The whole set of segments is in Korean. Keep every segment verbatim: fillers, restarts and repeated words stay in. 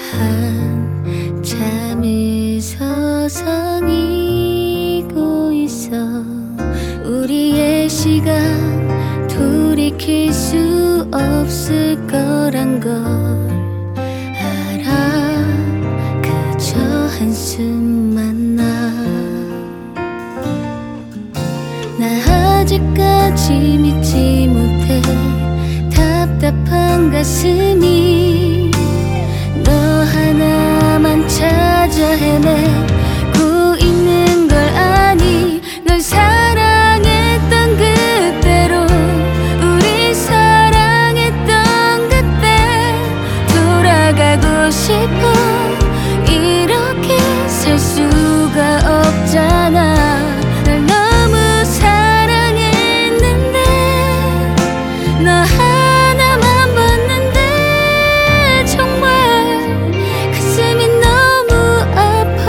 한참을 서성이고 있어. 우리의 시간 돌이킬 수 없을 거란 걸 알아. 그저 한숨만 나. 나 아직까지 믿지 못해. 답답한 가슴이 너 하나만 찾아 헤매고 있는 걸 아니. 널 사랑했던 그때로, 우리 사랑했던 그때 돌아가고 싶어. 이렇게 살 수가 없잖아. 널 너무 사랑했는데 너 하나만 봤는데 정말 가슴이 너무 아파.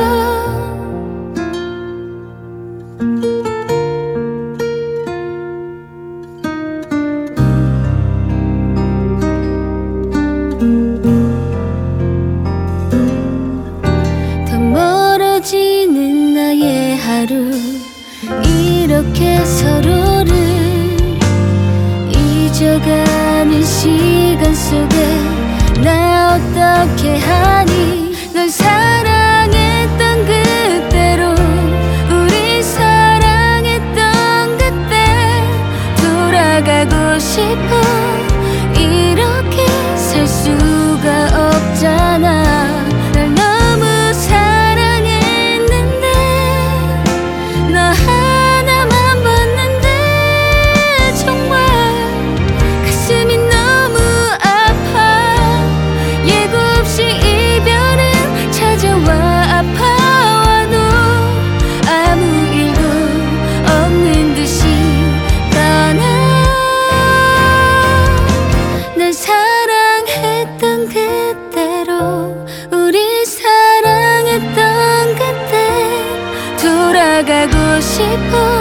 더 멀어지는 나의 하루, 이렇게 서로를 잊어가는 시간 속에 나 어떻게 하니. 널 사랑했던 그때로, 우리 사랑했던 그때 돌아가고 싶어. 이렇게 살 수가 없잖아. 널 너무 사랑했는데 너 하나만 봤는데 정말 가슴이 너무 아파. 예고 없이 이별은 찾아와 아파와도 아무 일도 없는 듯이 떠나. 날 사랑했던 그때로, 우리 사랑했던 그때 돌아가고 싶어.